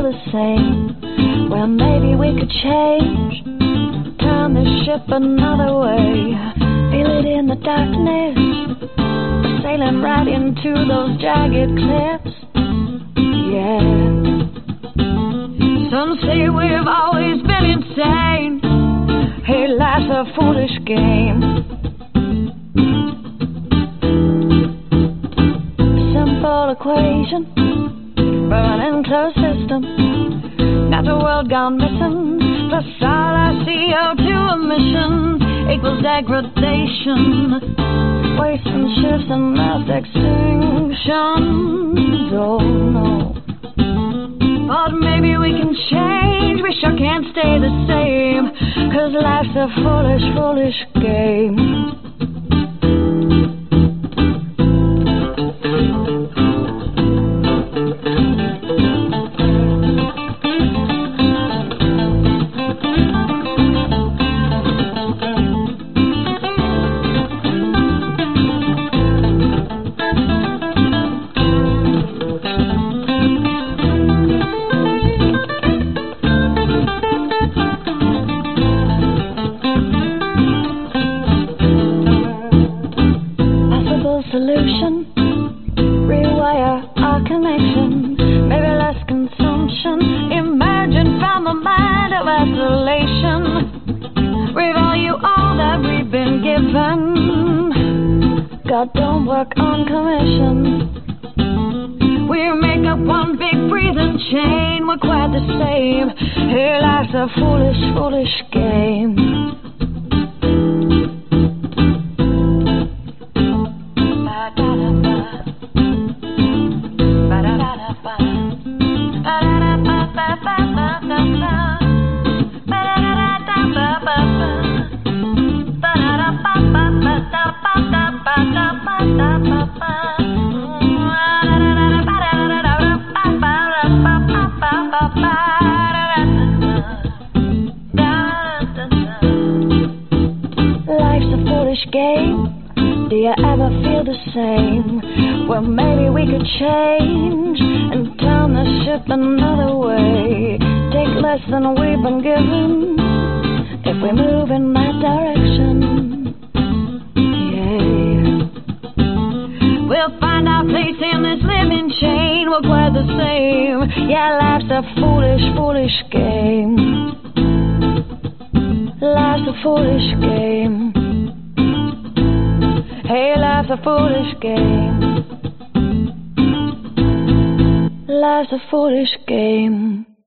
the same. Well, maybe we could change, turn the ship another way. Feel it in the darkness, sailing right into those jagged cliffs. Yeah. Some say we've always been insane. Hey, life's a foolish game. Simple equation for an enclosed system. Got the world gone missing, plus all our CO2 emissions equals degradation, waste and shifts and mass extinctions. Oh no. But maybe we can change, we sure can't stay the same, 'cause life's a foolish, foolish game. Solution, rewire our connection, maybe less consumption, emerging from a mind of isolation. Revalue all that we've been given. God don't work on commission. We make up one big breathing chain, we're quite the same. Here life's a foolish, foolish game. Life's a foolish game. Do you ever feel the same? Well, maybe we could change and turn the ship another way. Take less than we've been given if we move in that direction. Yeah. We'll find our place in this living chain. We're quite the same. Yeah, life's a foolish, foolish game. Life's a foolish game. Hey, life's a foolish game. Life's a foolish game.